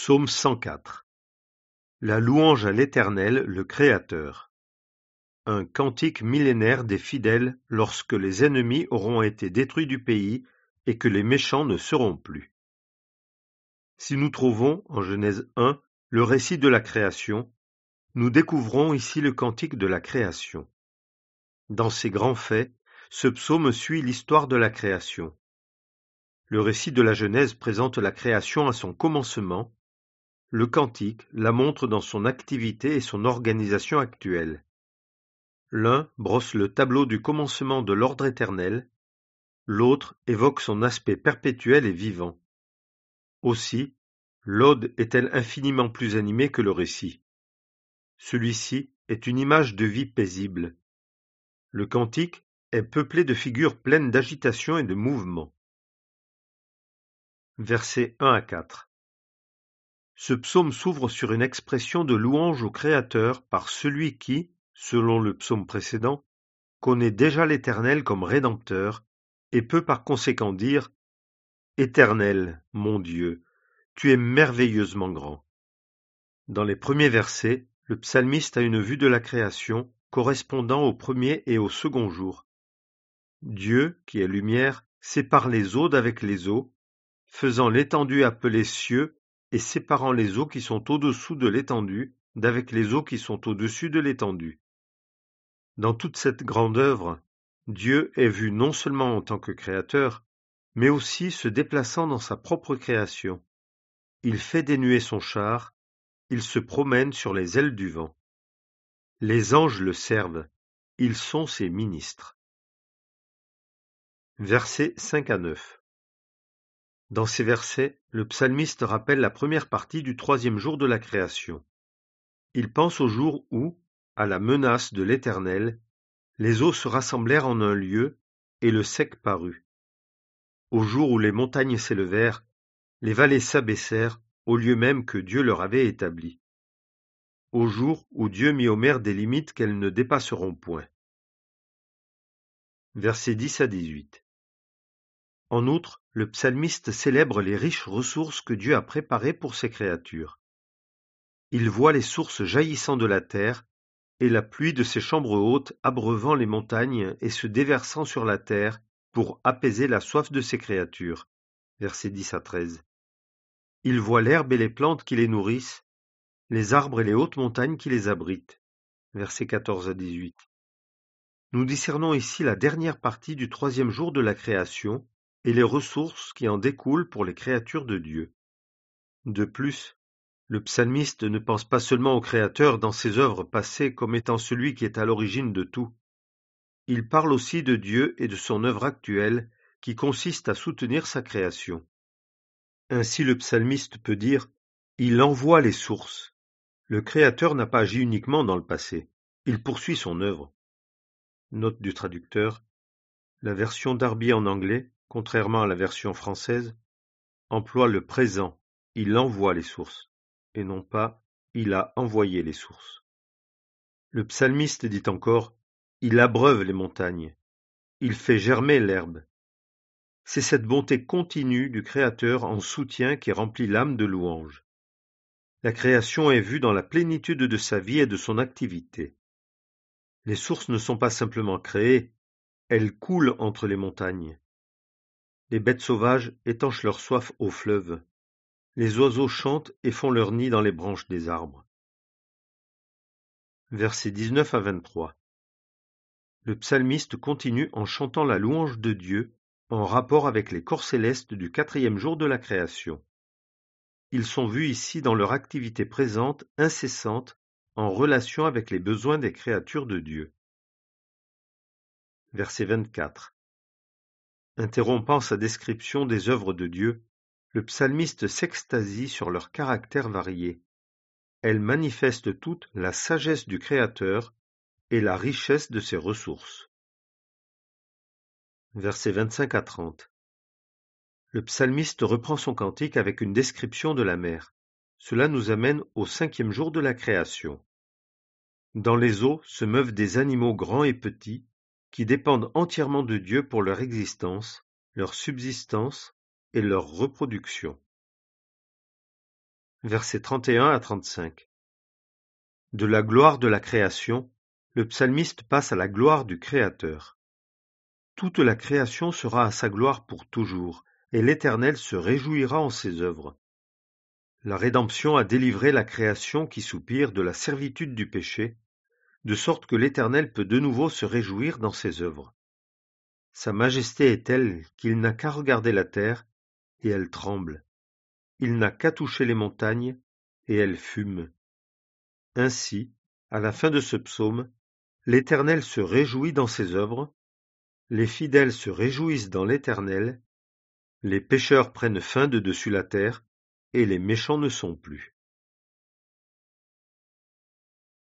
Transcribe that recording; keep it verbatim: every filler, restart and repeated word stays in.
Psaume cent quatre. La louange à l'Éternel, le Créateur. Un cantique millénaire des fidèles lorsque les ennemis auront été détruits du pays et que les méchants ne seront plus. Si nous trouvons, en Genèse un, le récit de la création, nous découvrons ici le cantique de la création. Dans ces grands faits, ce psaume suit l'histoire de la création. Le récit de la Genèse présente la création à son commencement. Le cantique la montre dans son activité et son organisation actuelle. L'un brosse le tableau du commencement de l'ordre éternel, l'autre évoque son aspect perpétuel et vivant. Aussi, l'ode est-elle infiniment plus animée que le récit. Celui-ci est une image de vie paisible. Le cantique est peuplé de figures pleines d'agitation et de mouvement. Versets un à quatre. Ce psaume s'ouvre sur une expression de louange au Créateur par celui qui, selon le psaume précédent, connaît déjà l'Éternel comme Rédempteur et peut par conséquent dire « Éternel, mon Dieu, tu es merveilleusement grand ». Dans les premiers versets, le psalmiste a une vue de la création correspondant au premier et au second jour. Dieu, qui est lumière, sépare les eaux d'avec les eaux, faisant l'étendue appelée cieux et séparant les eaux qui sont au-dessous de l'étendue d'avec les eaux qui sont au-dessus de l'étendue. Dans toute cette grande œuvre, Dieu est vu non seulement en tant que créateur, mais aussi se déplaçant dans sa propre création. Il fait dénuer son char, il se promène sur les ailes du vent. Les anges le servent, ils sont ses ministres. Versets cinq à neuf. Dans ces versets, le psalmiste rappelle la première partie du troisième jour de la création. Il pense au jour où, à la menace de l'Éternel, les eaux se rassemblèrent en un lieu, et le sec parut. Au jour où les montagnes s'élevèrent, les vallées s'abaissèrent au lieu même que Dieu leur avait établi. Au jour où Dieu mit aux mers des limites qu'elles ne dépasseront point. Versets dix à dix-huit. En outre, le psalmiste célèbre les riches ressources que Dieu a préparées pour ses créatures. Il voit les sources jaillissant de la terre, et la pluie de ses chambres hautes abreuvant les montagnes et se déversant sur la terre pour apaiser la soif de ses créatures. Versets dix à treize. Il voit l'herbe et les plantes qui les nourrissent, les arbres et les hautes montagnes qui les abritent. Versets quatorze à dix-huit. Nous discernons ici la dernière partie du troisième jour de la création et les ressources qui en découlent pour les créatures de Dieu. De plus, le psalmiste ne pense pas seulement au Créateur dans ses œuvres passées comme étant celui qui est à l'origine de tout. Il parle aussi de Dieu et de son œuvre actuelle qui consiste à soutenir sa création. Ainsi le psalmiste peut dire « Il envoie les sources ». Le Créateur n'a pas agi uniquement dans le passé, il poursuit son œuvre. Note du traducteur, la version Darby en anglais, contrairement à la version française, emploie le présent, il envoie les sources, et non pas il a envoyé les sources. Le psalmiste dit encore, il abreuve les montagnes, il fait germer l'herbe. C'est cette bonté continue du Créateur en soutien qui remplit l'âme de louange. La création est vue dans la plénitude de sa vie et de son activité. Les sources ne sont pas simplement créées, elles coulent entre les montagnes. Les bêtes sauvages étanchent leur soif au fleuve. Les oiseaux chantent et font leur nid dans les branches des arbres. Versets dix-neuf à vingt-trois. Le psalmiste continue en chantant la louange de Dieu en rapport avec les corps célestes du quatrième jour de la création. Ils sont vus ici dans leur activité présente, incessante, en relation avec les besoins des créatures de Dieu. Verset vingt-quatre. Interrompant sa description des œuvres de Dieu, le psalmiste s'extasie sur leur caractère varié. Elles manifestent toutes la sagesse du Créateur et la richesse de ses ressources. Versets vingt-cinq à trente. Le psalmiste reprend son cantique avec une description de la mer. Cela nous amène au cinquième jour de la création. Dans les eaux se meuvent des animaux grands et petits qui dépendent entièrement de Dieu pour leur existence, leur subsistance et leur reproduction. versets trente et un à trente-cinq. De la gloire de la création, le psalmiste passe à la gloire du Créateur. Toute la création sera à sa gloire pour toujours, et l'Éternel se réjouira en ses œuvres. La rédemption a délivré la création qui soupire de la servitude du péché, de sorte que l'Éternel peut de nouveau se réjouir dans ses œuvres. Sa majesté est telle qu'il n'a qu'à regarder la terre, et elle tremble. Il n'a qu'à toucher les montagnes, et elles fument. Ainsi, à la fin de ce psaume, l'Éternel se réjouit dans ses œuvres, les fidèles se réjouissent dans l'Éternel, les pécheurs prennent fin de dessus la terre, et les méchants ne sont plus.